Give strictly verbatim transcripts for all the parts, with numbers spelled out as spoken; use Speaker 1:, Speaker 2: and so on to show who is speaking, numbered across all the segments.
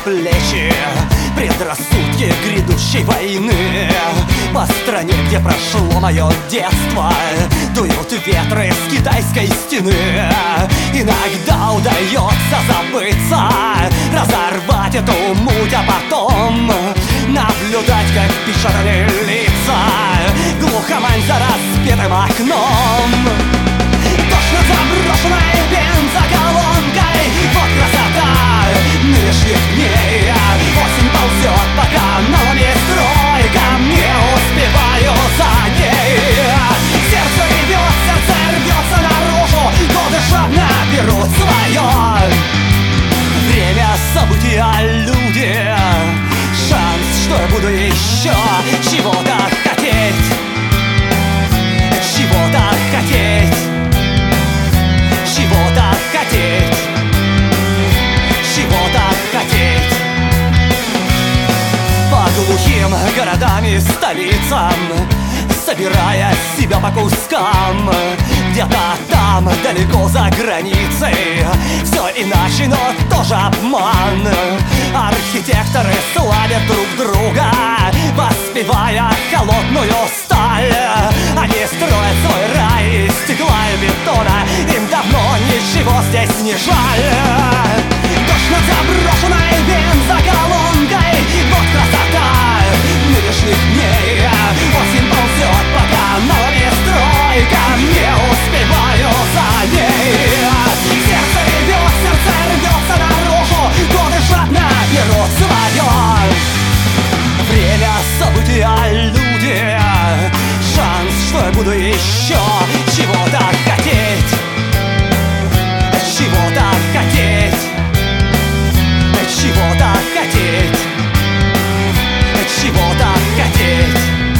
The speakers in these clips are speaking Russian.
Speaker 1: плечи предрассудки грядущей войны. По стране, где прошло мое детство, дуют ветры с китайской стены. Иногда удается забыться, разорвать эту муть, а потом наблюдать, как печальные лица, глухомань за разбитым окном. Дождь над заброшенной бензоколонкой, вот красота нынешних дней. Осень ползет по каналам и стройкам, не успеваю за ней. Сердце рвет, сердце рвется наружу, годы жадно берут свое. Время события, люди, шанс, что я буду еще чего-то хотеть, чего-то хотеть, чего-то хотеть, чего-то хотеть. По глухим городам и столицам, собирая себя по кускам, где-то там, далеко за границей, все иначе, но тоже обман. Архитекторы славят друг друга, воспевая холодную сталь. Они строят свой рай из стекла и бетона, им давно ничего здесь не жаль. Дождь над заброшенной бензоколонкой, вот красота нынешних дней. Осень ползет по каналам и стройкам, не успеваю за ней. Сердце рвет, сердце рвется наружу, годы жадно берут свое. Время события, люди, шанс, что я буду еще чего-то хотеть, чего-то хотеть, чего-то хотеть, чего-то хотеть.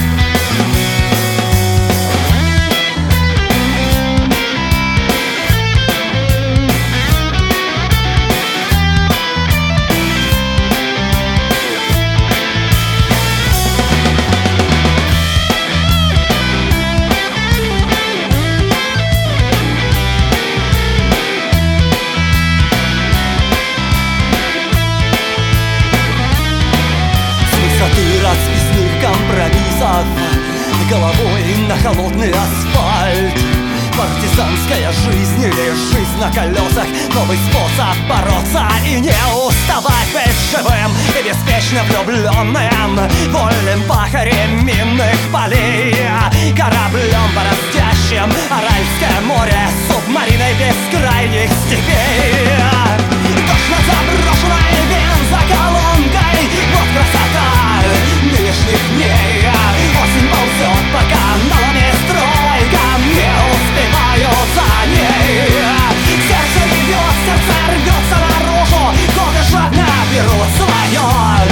Speaker 1: Расписных компромиссов, головой на холодный асфальт. Партизанская жизнь или жизнь на колесах, новый способ бороться и не уставать. Быть живым и беспечно влюбленным, вольным пахарем минных полей, кораблем бороздящим Аральское море, субмариной бескрайних степей. Дождь над заброшенной бензоколонкой, вот красота нынешних дней. Осень ползет по каналам и стройкам, не успеваю за ней. Сердце рвет, сердце рвется наружу, годы жадно берут свое.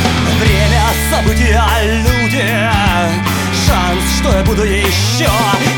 Speaker 1: Время события, люди, шанс, что я буду еще